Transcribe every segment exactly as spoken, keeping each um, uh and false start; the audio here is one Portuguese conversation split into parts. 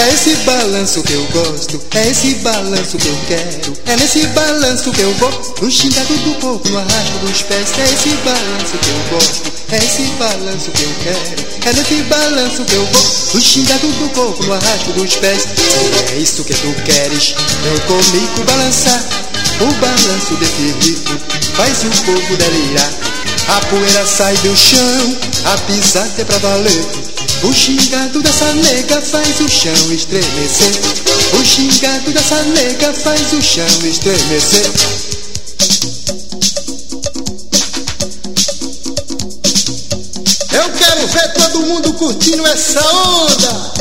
É esse balanço que eu gosto, é esse balanço que eu quero. É nesse balanço que eu vou, no xingado do corpo, no arrasto dos pés. É esse balanço que eu gosto, é esse balanço que eu quero. É nesse balanço que eu vou, no xingado do corpo, no arrasto dos pés. Se é isso que tu queres, vem comigo balançar. O balanço desse ritmo faz o povo delirar. A poeira sai do chão, a pisada é pra valer. O xingado dessa nega faz o chão estremecer. O xingado dessa nega faz o chão estremecer. Eu quero ver todo mundo curtindo essa onda.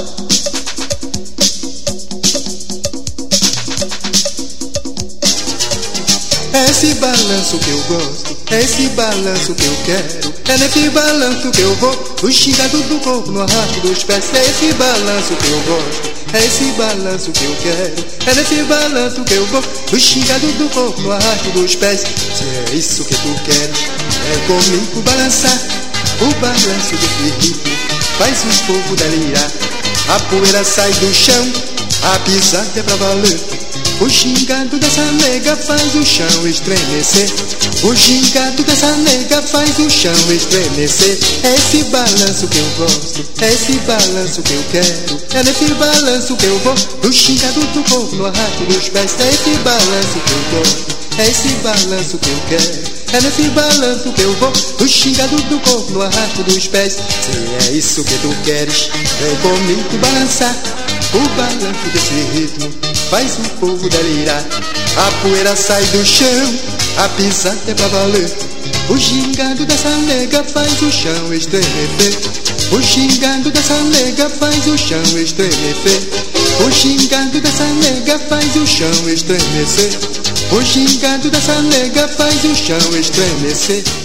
É esse balanço que eu gosto, é esse balanço que eu quero. É nesse balanço que eu vou, o xingado do corpo no arrasto dos pés. É esse balanço que eu gosto, é esse balanço que eu quero. É nesse balanço que eu vou, o xingado do corpo no arrasto dos pés. Se é isso que tu queres, é comigo balançar. O balanço desse ritmo faz o povo delirar. A poeira sai do chão, a pisada é pra valer. O xingado dessa nega faz o chão estremecer. O xingado dessa nega faz o chão estremecer. É esse balanço que eu gosto, é esse balanço que eu quero. É nesse balanço que eu vou, no xingado do corpo, no arrasto dos pés. É esse balanço que eu gosto, é esse balanço que eu quero. É nesse balanço que eu vou, no xingado do corpo, no arrasto dos pés. Se é isso que tu queres, vem comigo balançar. O balanço desse ritmo faz o povo delirar. A poeira sai do chão, a pisada é pra valer. O xingado dessa nega faz o chão estremecer. O xingado dessa nega faz o chão estremecer. O xingado dessa nega faz o chão estremecer. O xingado dessa nega faz o chão estremecer.